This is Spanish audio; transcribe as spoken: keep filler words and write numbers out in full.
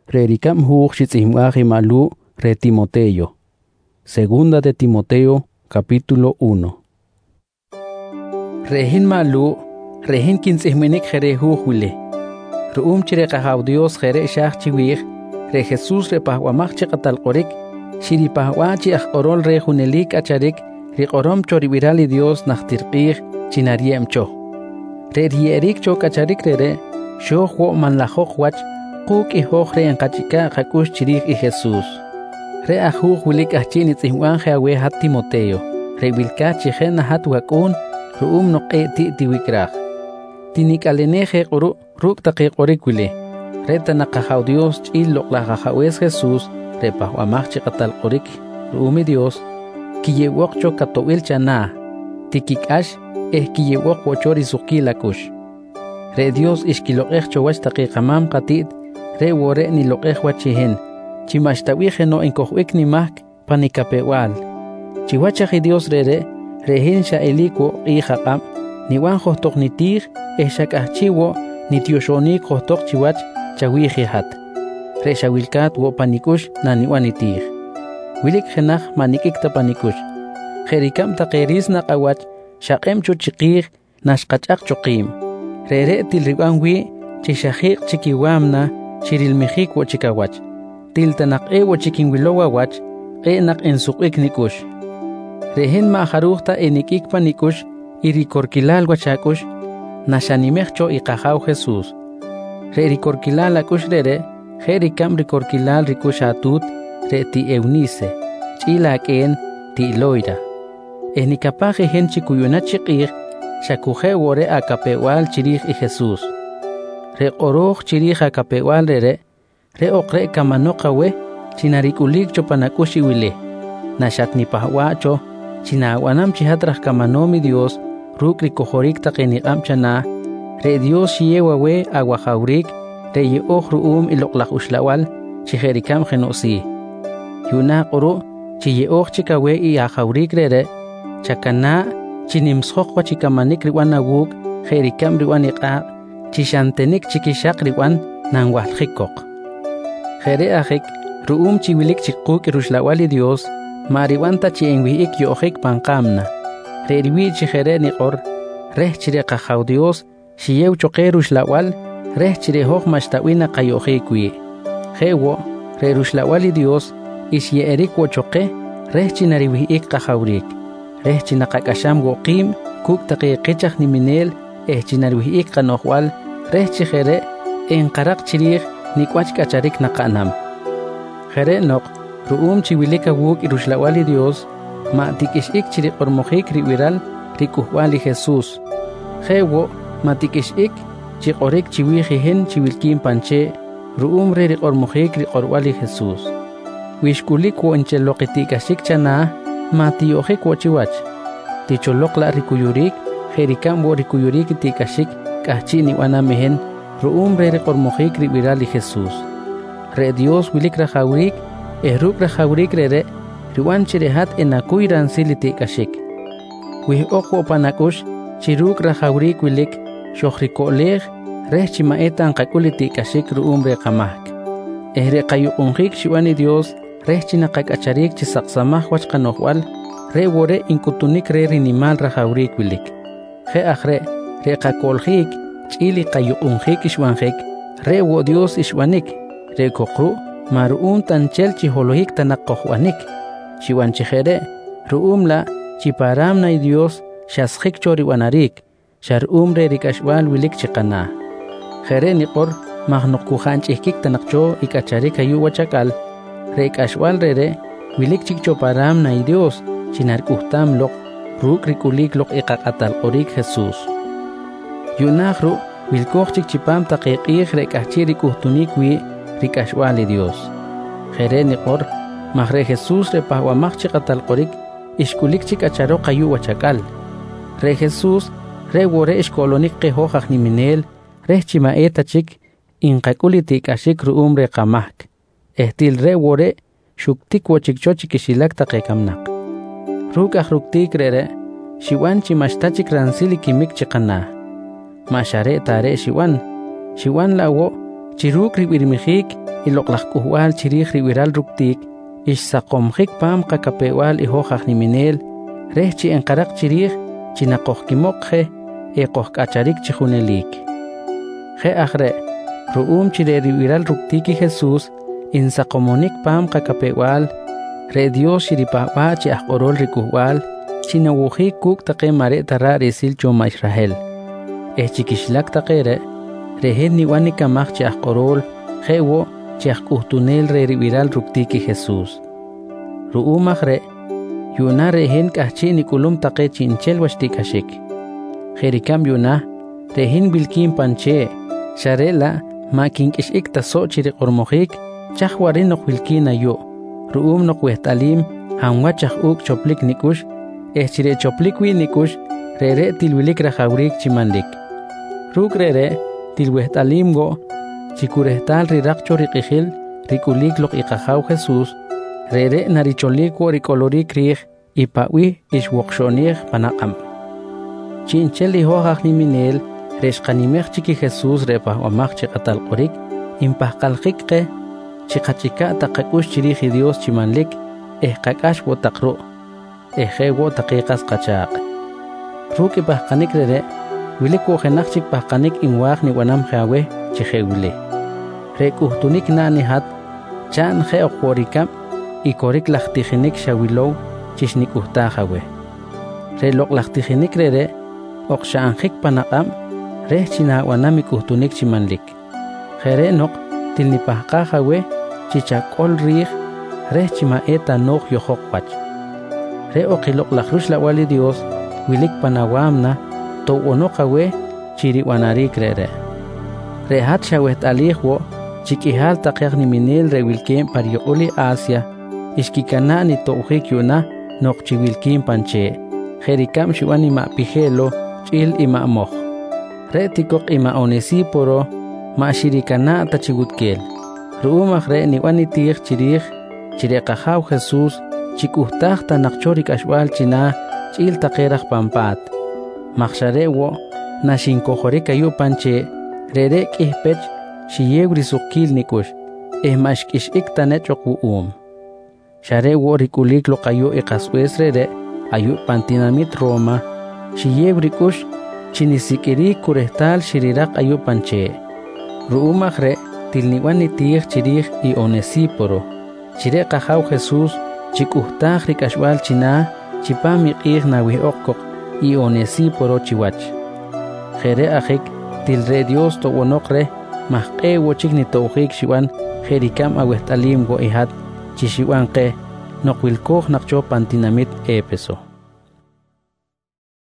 Rericam huj xitzihmuaji malu re Timoteo. Segunda de Timoteo, capítulo uno. Rehin malu, rehin kintzihminik jere huj wile. Ruum chire qahaw Dios jere shah chiwih, re Jesús re pahwamach chiqatal qorik, shiri pahwachi aj orol re junelik acharik, ri qorom choribirali Dios nachtirqih chinariem cho. Re rierik cho kacharik re re, shoh wo manlajok wach, quk ihoj re enqachika qakush chirih i Jesús. Re ajuj wilik ahchin itzihwan jawe hat Timoteo, re wilka chijen hat wakun, ruum noqe ti tiwikraj. Tinik aleneje quru, ruk taqi qorik wile. Re tanaqahaw Dios ch'il loqlajajawes Jesús, re pahwamach chiqatal qorik, ruumi Dios, kiyewok cho katowil chana, tikikash, eh kiyewok wochori sukilakush. Re Dios ishkiloqej cho wach taqi qamam qatit, re wore ni loqej wachihen, chimashtawihe no inkojwik ni mahk panikapewal. Chiwachaji Dios re re, rehin sha elikwo ijaqam, ni wan johtok nitir, eh shakahchiwo, ni tioshonik johtok chiwach chawiji hat. Re shawilkat wo panikush na ni wanitir. Wilik jenaj manikik ta panikush. Jerikam taqeris na qawach, shaqem cho chiqir, nashqachaq choqim. Re re tilriwan wi, chishajiq chikiwamna, chirilmijik wo chikawach. Tiltanak e wo chikinwilowa wach, e nak ensuqik nikush. Rehin maajarujta enikik panikush, irikorkilal wachakush, nashanimejcho iqajaw Jesús. Re rikorkilal akush re re, jerikam rikorkilal rikush atut, re ti Eunice, chila ken ti Loira. Ehnikapaje hen chikuyuna chiqir, shakuje wore akapewal chirij i Jesús. Re oroj chirij akapewal re re, re okre kamanoqawe, chinarikulik chopanakushi wile. Nashatni pahwacho, chinawanam chihatraj kamanomi Dios, ruk rikojorik taqeniqam chana, re Dios shiyewawe aguajaurik, re ye ruum iloqlaj uxlawal, chijerikam genosi. Yuna quru, chiye oj chikawe i ajaurik re re, chakana, chinimsjok wachikamanik riwan awuk, jerikam riwan iqa, chishantenik chikishaq riwan nanwaljikok. Jere ajik, ruum chiwilik chikuk iruxlawali Dios, mariwanta chienwiik yoojik panqamna. Reriwi chijere niqor, reh chire qajaw Dios, shiyew choqe ruxlawal, reh chire hoj mashtawina qayojikwi. Jewo, re ruxlawali Dios, isye erik wo choqe, reh chinariwiik qajawrik. Reh chinaqakasham woqim, kuk taqiqichaj niminel, eh chinariwiik qanojwal, reh chijere, enqaraq chirij, nikwach kacharik naqanam. Jere noq, ruum chiwilika wuk iruxlawali Dios, ma tikishik chiri qormojik riwiral, rikuhwali Jesús. Jewo, ma tikishik, chiqorik chiwijihin chiwilkim panche, ruum re riqormojik riqorwali Jesús. Wishkulik wo encheloqitikashik chana, ma tiyojik wo chiwach. Ticholokla rikuyurik, jerikam wo rikuyurik tikashik, kahchi niwanamihen, ruum re riqormojik riwirali Jesús. Re Dios wilik rajawrik, ehruk rajawrik re re, riwan chirehat enakuyran silitikashik. Wih okwo panakush, chiruk rajawrik wilik, shohrikoleg, reh chimaetan kakulitikashik ruum re kamahk. Ehre qayuqunjik shiwani Dios, reh chinaqakacharik chisaqsamaj wach qanojwal, re wore inkutunik re rinimal rajawrik wilik. Je ajre, re qakoljik, ch'ili qayuqunjik ishwanjik, re wo Dios ishwanik, re koqru, maruum tanchel chiholohik tanaqojwanik. Shiwan chijere, ruum la, chiparamna y Dios, shasjik choriwanarik, sharum re rikashwal wilik chiqana. Jere niqor, magnokujan chihkik tanaqcho ikacharik ayu wachakal, re ikashwal re re, wilik chikchoparamna y Dios, chinarkuhtam lok, ruk rikulik lok iqaqatal qorik Jesús. Yunajru, wilkoj chikchipam taqiqij re ikahchi rikuhtunik wi, rikashwali Dios. Jere niqor, magre Jesús re pahwamaj chiqatal qorik, ishkulik chikacharo qayu wachakal. Re Jesús, re wore ishkolonik qehojaj niminel, re chimaeta chik, inqakulitikashik ruum re qamahk. Ehtil re wore, shuktik wo chikcho chikishilak taqekamnaq. Rukaj ruktik re re, shiwan chimashtachik ransili kimik chiqana. Mashare tare shiwan, shiwan la wo, chiruk ribirmijik iloqlaqkuhwal chirij ribiral ruktik ixsaqomjik pam qakapewal ihojaj niminel rej chi enqaraq chirij chinaqojkimoqje eqojk'acharik chijunelik je ajre ru'um chire ribiral ruktiki Jesús insaqomonik pam qakapewal re Dios shiripahwa chi ajqorol rikuhwal chinawujik kuk taqe mare tara resil choma Israel eh chikishlak taqere rejen niwani kamaj chi ajqorol jewo chi ajqujtunel re ribiral ruktiki Jesús ru'um ajre yuna rejen kajchi nikulum taqe chinchel washtikashik jerikam yuna rejen bilkin panche sharela ma kinkishik taso chiri qormojik chajwarin nok wilkin ayo ru'um nok wehtalim hanwa chaj uk choplik nikush eh chire choplik wi nikush rere tilwilik rajawrik chimandik ruk rere tilwehtalim go chikurehtal rirakcho riqijil rikulik lok iqajaw Jesús rere naricholik wo rikolorik rij ipawi ishwoqshonij panaqam chinchel ihojaj niminel reshqanimej chiki Jesús repahwamaj chiqatal qorik impajqalqikqe chiqachika taqakush chirij Dios chimanlik eh qak'ax wo taqru eh je wo taqiqas qachaq ruk ipajqanik rere wilik wo jenaj chik pajqanik inwaj niwanam jawe chijewile rekujtunik nani hat chan je oqworikam ikorik lajtijinik shawilow chishnikujtajawe re lok lajtijinik rere oqshaanjik panaqam rej chinawanam ikujtunik chimanlik jere nok tilnipajqajawe chichak'ol rij rej chimaeta noj yojoq wach re oqilok lajrush lawali Dios wilik panawamna towonoqawe chiriwanarik rere re hat shawehtalij wo chikihal taqyaq niminel re wilken paryoquli Asia ishkikana ni towjik yuna nok chiwilkin panche jerikam shiwan ima pijelo ch'il ima moj re tikoq ima Onesíporo ma shirikana tachiwutkel ru'umaj re niwani tij chirij chireqajaw Jesús chikujtaj tanaqchorik ashwal china ch'il taqeraj pampat maqshare wo nashinkojorik ayu panche rere k'ihpech shiyew risukil nikush eh mashk'ish'ik tanechoq wu'um share wo rikulik loqayu iqaswes rere ayu pantinamit Roma shiyew rikush chinisik'irik kurehtal shiriraq ayu panche ru'umaj re tilniwani tij chirij i Onesíporo chire qajaw Jesús chikujtaj rik'axb'al china chipam iq'ij nawij oqqoq i Onesíporo chiwach jere ajik tilre Dios towonoq re majq'e wo chik nitowjik xiwan jerikam awehtalim wo ihat chi xiwan qe noqwilkoj naqcho pantinamit Éfeso.